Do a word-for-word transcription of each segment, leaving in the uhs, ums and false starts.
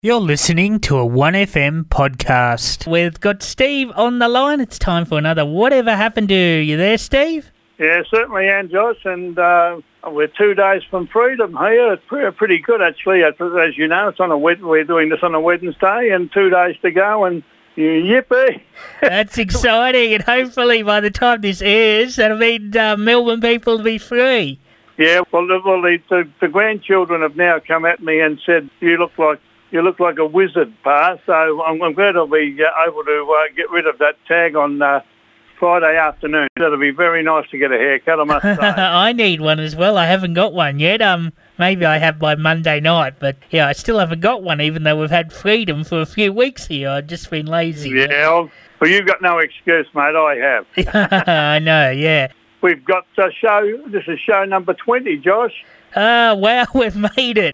You're listening to a one F M podcast. We've got Steve on the line. It's time for another Whatever Happened To. You there, Steve? Yeah, certainly am, Josh, and uh, we're two days from freedom here. It's pretty, pretty good, actually. As, as you know, it's on a we're doing this on a Wednesday, and two days to go, and yippee! That's exciting, and hopefully by the time this airs, that'll mean uh, Melbourne people will be free. Yeah, well, the, well the, the, the grandchildren have now come at me and said, you look like You look like a wizard, Pa. So I'm, I'm glad I'll be uh, able to uh, get rid of that tag on uh, Friday afternoon. That'll be very nice to get a haircut, I must say. I need one as well. I haven't got one yet. Um, maybe I have by Monday night, but yeah, I still haven't got one, even though we've had freedom for a few weeks here. I've just been lazy. Yeah, well, well you've got no excuse, mate. I have. I know, yeah. We've got a show. This is show number twenty, Josh. Ah, uh, wow, we've made it.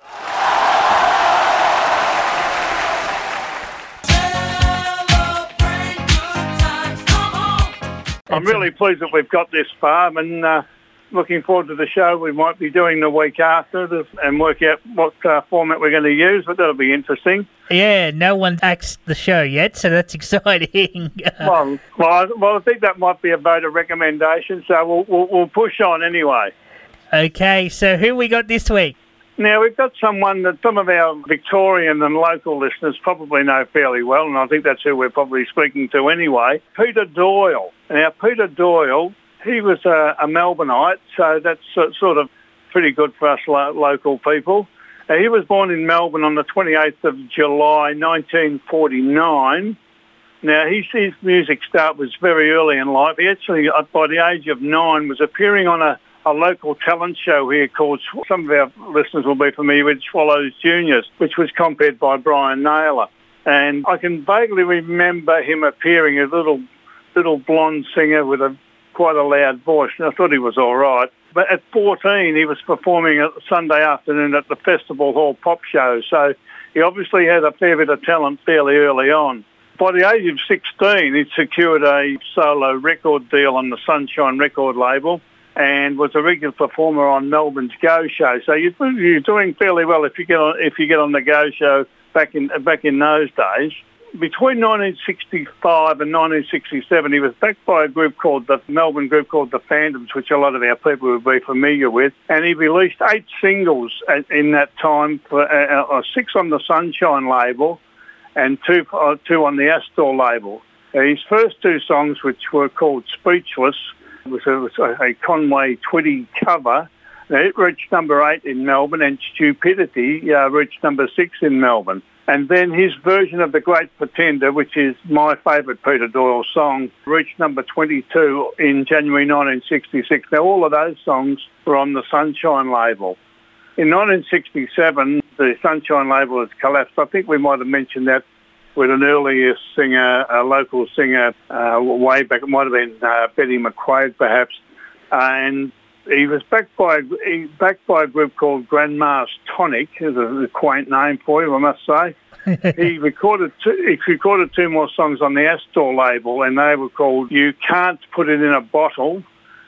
I'm really pleased that we've got this far, and uh, looking forward to the show we might be doing the week after this, and work out what uh, format we're going to use, but that'll be interesting. Yeah, no one's axed the show yet, so that's exciting. well, well, I, well, I think that might be a vote of recommendation, so we'll, we'll, we'll push on anyway. Okay, so who we got this week? Now, we've got someone that some of our Victorian and local listeners probably know fairly well, and I think that's who we're probably speaking to anyway, Peter Doyle. Now, Peter Doyle, he was a, a Melbourneite, so that's sort of pretty good for us lo- local people. Uh, he was born in Melbourne on the twenty-eighth of July, nineteen forty-nine. Now, his, his music start was very early in life. He actually, by the age of nine, was appearing on a a local talent show here called, some of our listeners will be familiar with, Swallows Juniors, which was compared by Brian Naylor. And I can vaguely remember him appearing as a little, little blonde singer with a quite a loud voice, and I thought he was all right. But at fourteen, he was performing a Sunday afternoon at the Festival Hall pop show, so he obviously had a fair bit of talent fairly early on. By the age of sixteen, he secured a solo record deal on the Sunshine record label, and was a regular performer on Melbourne's Go Show. So you're, you're doing fairly well if you get on if you get on the Go Show back in back in those days. Between nineteen sixty-five and nineteen sixty-seven, he was backed by a group called the Melbourne group called the Phantoms, which a lot of our people would be familiar with. And he released eight singles in that time, for, uh, six on the Sunshine label, and two uh, two on the Astor label. His first two songs, which were called Speechless, was a, was a Conway Twitty cover. Now, it reached number eight in Melbourne, and Stupidity uh, reached number six in Melbourne. And then his version of The Great Pretender, which is my favourite Peter Doyle song, reached number twenty-two in January nineteen sixty-six. Now, all of those songs were on the Sunshine label. In nineteen sixty-seven, the Sunshine label has collapsed. I think we might have mentioned that with an earlier singer, a local singer, uh, way back. It might have been uh, Betty McQuaid, perhaps. Uh, and he was backed by he backed by a group called Grandma's Tonic. It's a, a quaint name for him, I must say. he recorded two, he recorded two more songs on the Astor label, and they were called You Can't Put It in a Bottle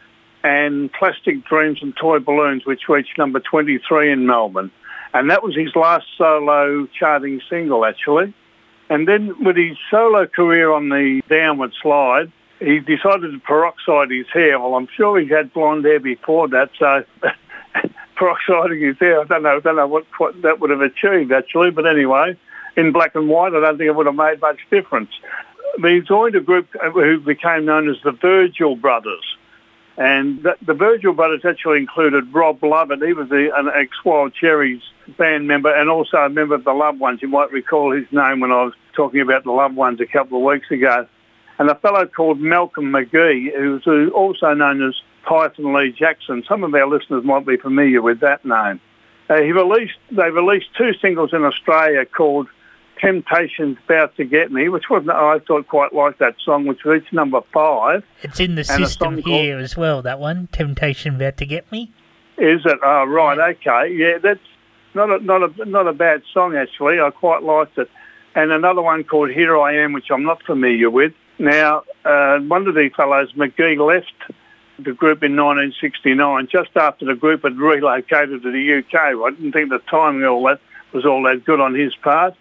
and Plastic Dreams and Toy Balloons, which reached number twenty-three in Melbourne. And that was his last solo charting single, actually. And then with his solo career on the downward slide, he decided to peroxide his hair. Well, I'm sure he had blonde hair before that, so peroxiding his hair, I don't know, I don't know what, what that would have achieved, actually. But anyway, in black and white, I don't think it would have made much difference. He joined a group who became known as the Virgil Brothers. And the, the Virgil Brothers actually included Rob Lovett. He was the, an ex-Wild Cherries band member and also a member of the Loved Ones. You might recall his name when I was talking about the Loved Ones a couple of weeks ago. And a fellow called Malcolm McGee, who's also known as Python Lee Jackson. Some of our listeners might be familiar with that name. Uh, he released, they released two singles in Australia called Temptation's About to Get Me, which wasn't, I thought quite like that song, which reached number five. It's in the system here called, as well, that one, Temptation About to Get Me. Is it? Oh, right, okay. Yeah, that's not a, not a, not a bad song, actually. I quite liked it. And another one called Here I Am, which I'm not familiar with. Now, uh, one of these fellows, McGee, left the group in nineteen sixty-nine, just after the group had relocated to the U K. I didn't think the timing all that was all that good on his part.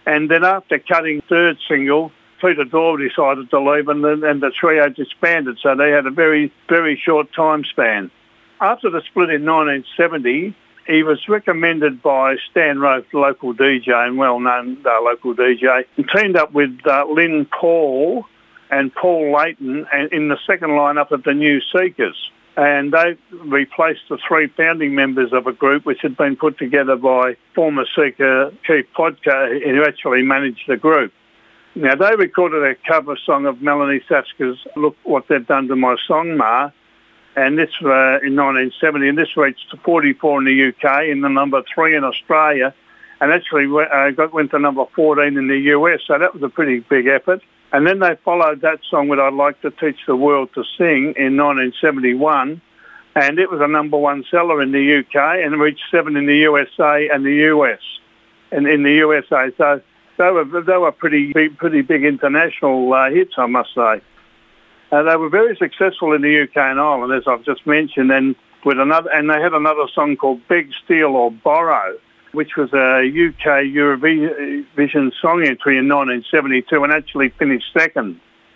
And then after cutting third single, Peter Doyle decided to leave and, then, and the trio disbanded, so they had a very, very short time span. After the split in nineteen seventy, he was recommended by Stan Rowe, local D J and well-known uh, local D J, and teamed up with uh, Lynn Paul and Paul Layton in the second lineup of the New Seekers. And they replaced the three founding members of a group which had been put together by former Seeker Keith Podka, who actually managed the group. Now, they recorded a cover song of Melanie Satzka's Look What They've Done to My Song, Ma, and this uh, in nineteen seventy, and this reached forty-four in the U K and the number three in Australia, and actually uh, got went to number fourteen in the U S, so that was a pretty big effort. And then they followed that song with I'd Like to Teach the World to Sing in nineteen seventy-one, and it was a number one seller in the U K and reached seven in the U S A and the U S, and in the U S A. So they were they were pretty big, pretty big international uh, hits, I must say. Uh, they were very successful in the U K and Ireland, as I've just mentioned, and with another, and they had another song called Beg, Steal or Borrow, which was a U K Eurovision song entry in nineteen seventy-two and actually finished second.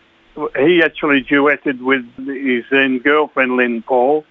He actually duetted with his then girlfriend, Lynn Paul,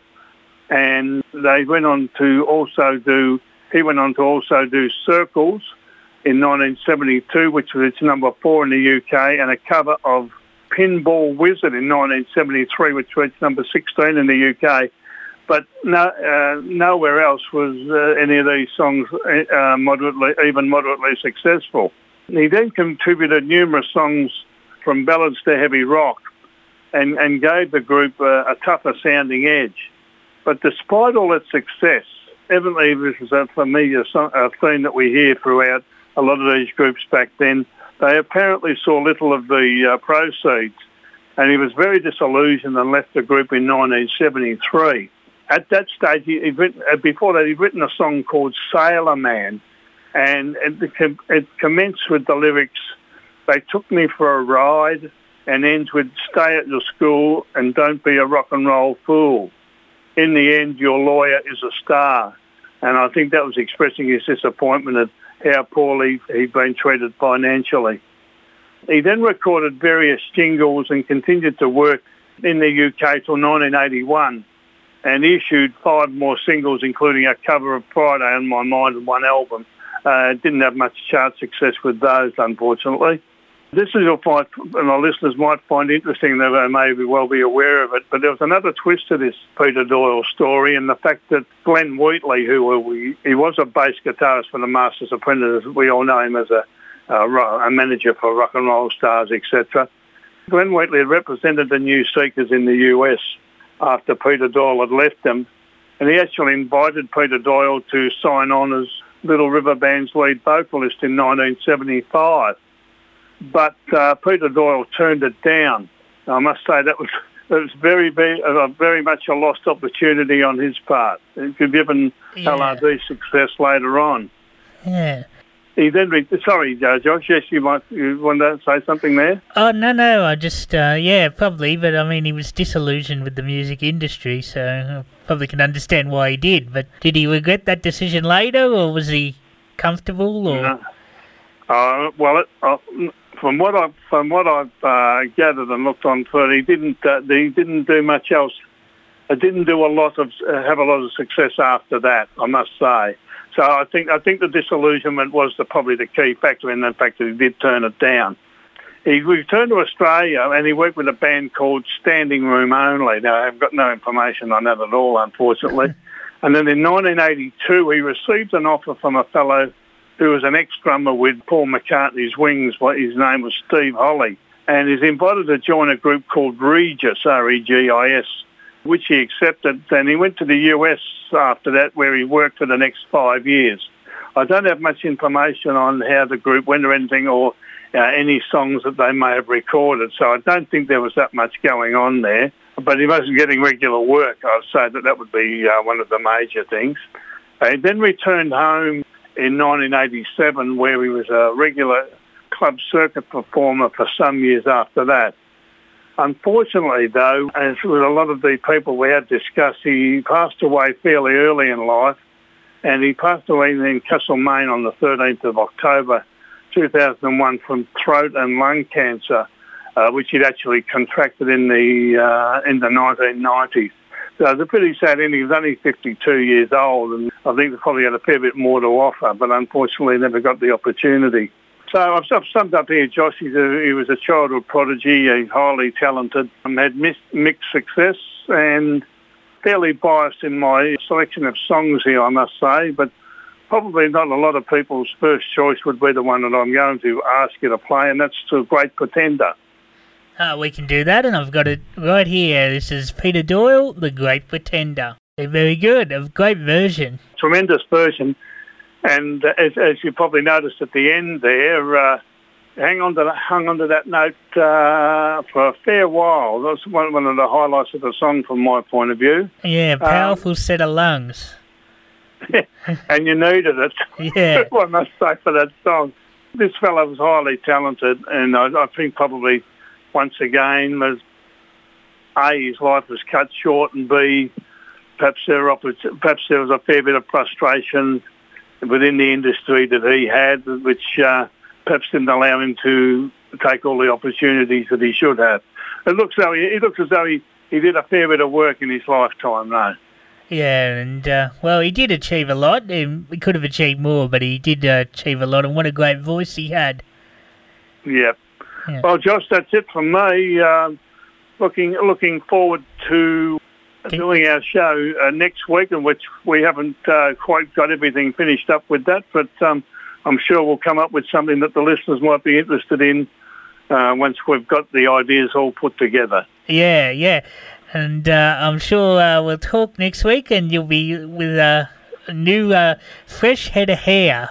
and they went on to also do, he went on to also do Circles in nineteen seventy-two, which was its number four in the U K, and a cover of Pinball Wizard in nineteen seventy-three, which reached number sixteen in the U K. But no, uh, nowhere else was uh, any of these songs uh, moderately, even moderately successful. He then contributed numerous songs from ballads to heavy rock and, and gave the group uh, a tougher sounding edge. But despite all its success, evidently this is a familiar song, a theme that we hear throughout a lot of these groups back then, they apparently saw little of the uh, proceeds, and he was very disillusioned and left the group in nineteen seventy-three. At that stage, he, he'd written, uh, before that, he'd written a song called Sailor Man, and it, it commenced with the lyrics, "They took me for a ride," and ends with, "Stay at your school and don't be a rock and roll fool. In the end, your lawyer is a star." And I think that was expressing his disappointment at how poorly he'd been treated financially. He then recorded various jingles and continued to work in the U K till nineteen eighty-one, and issued five more singles, including a cover of Friday on My Mind and one album. Uh, didn't have much chart success with those, unfortunately. This is you'll find, and our listeners might find interesting, that they may well be aware of it, but there was another twist to this Peter Doyle story, and the fact that Glenn Wheatley, who we, he was a bass guitarist for the Masters Apprentice, we all know him as a, a, a manager for rock and roll stars, et cetera. Glenn Wheatley had represented the New Seekers in the U S after Peter Doyle had left them, and he actually invited Peter Doyle to sign on as Little River Band's lead vocalist in nineteen seventy-five. But uh, Peter Doyle turned it down. I must say that was it was very, very, uh, very much a lost opportunity on his part. It could have given yeah. L R D success later on. Yeah. He then, re- sorry, uh, Josh, yes, you might you want to say something there? Oh, no, no, I just, uh, yeah, probably, but I mean, he was disillusioned with the music industry, so I probably can understand why he did, but did he regret that decision later, or was he comfortable, or...? No. Uh, well, it, uh, from what I've, from what I've uh, gathered and looked on for it, he didn't, uh, he didn't do much else. It didn't do a lot of, uh, have a lot of success after that, I must say. So I think I think the disillusionment was the, probably the key factor in the fact that he did turn it down. He returned to Australia and he worked with a band called Standing Room Only. Now, I've got no information on that at all, unfortunately. And then in nineteen eighty-two, he received an offer from a fellow who was an ex-drummer with Paul McCartney's Wings. His name was Steve Holly. And he's invited to join a group called Regis, R E G I S, which he accepted. And he went to the U S after that, where he worked for the next five years. I don't have much information on how the group went or anything, or uh, any songs that they may have recorded, so I don't think there was that much going on there. But he wasn't getting regular work. I'd say that that would be uh, one of the major things. Uh, he then returned home in nineteen eighty-seven, where he was a regular club circuit performer for some years after that. Unfortunately, though, as with a lot of the people we had discussed, he passed away fairly early in life, and he passed away in Castlemaine on the thirteenth of October two thousand one from throat and lung cancer, uh, which he'd actually contracted in the uh, in the nineteen nineties. So it's a pretty sad ending. He was only fifty-two years old, and I think they probably had a fair bit more to offer, but unfortunately never got the opportunity. So I've, I've summed up here, Josh. He's a, he was a childhood prodigy, he's highly talented, um, had mis- mixed success, and fairly biased in my selection of songs here, I must say, but probably not a lot of people's first choice would be the one that I'm going to ask you to play, and that's The Great Pretender. Uh, we can do that, and I've got it right here. This is Peter Doyle, The Great Pretender. They're very good, a great version. Tremendous version, and uh, as, as you probably noticed at the end there, uh, hang on to, hung on to that note uh, for a fair while. That's one, one of the highlights of the song from my point of view. Yeah, powerful um, set of lungs. And you needed it, yeah. I must say, for that song. This fellow was highly talented, and I, I think probably once again, was A, his life was cut short, and B, perhaps there, were, perhaps there was a fair bit of frustration within the industry that he had, which uh, perhaps didn't allow him to take all the opportunities that he should have. It looks, though he, it looks as though he, he did a fair bit of work in his lifetime, though. Yeah, and, uh, well, he did achieve a lot. He could have achieved more, but he did uh, achieve a lot, and what a great voice he had. Yep. Yeah. Well, Josh, that's it from me. Uh, looking looking forward to Can doing our show uh, next week, in which we haven't uh, quite got everything finished up with that, but um, I'm sure we'll come up with something that the listeners might be interested in uh, once we've got the ideas all put together. Yeah, yeah. And uh, I'm sure uh, we'll talk next week, and you'll be with uh, a new, uh, fresh head of hair,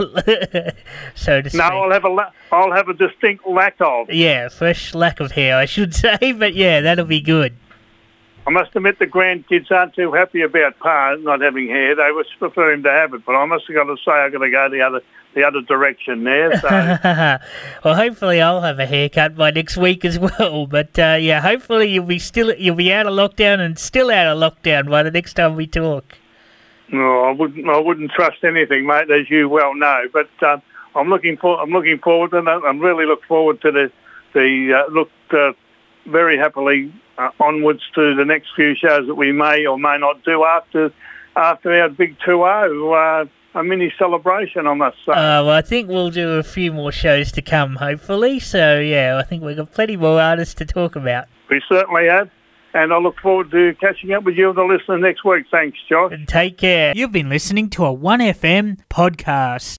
so to speak. No, I'll have a la- I'll have a distinct lack of. Yeah, fresh lack of hair, I should say. But yeah, that'll be good. I must admit the grandkids aren't too happy about Pa not having hair. They would prefer him to have it, but I must have got to say I've got to go the other the other direction there. So. Well, hopefully I'll have a haircut by next week as well. But uh, yeah, hopefully you'll be still you'll be out of lockdown and still out of lockdown by the next time we talk. No, I wouldn't. I wouldn't trust anything, mate, as you well know. But uh, I'm looking for. I'm looking forward to that. I'm really look forward to the the uh, look uh, very happily uh, onwards to the next few shows that we may or may not do after after our big two oh. Uh, a mini celebration, I must say. Uh, well, I think we'll do a few more shows to come, hopefully. So yeah, I think we've got plenty more artists to talk about. We certainly have. And I look forward to catching up with you and the listener next week. Thanks, Josh. And take care. You've been listening to a one F M podcast.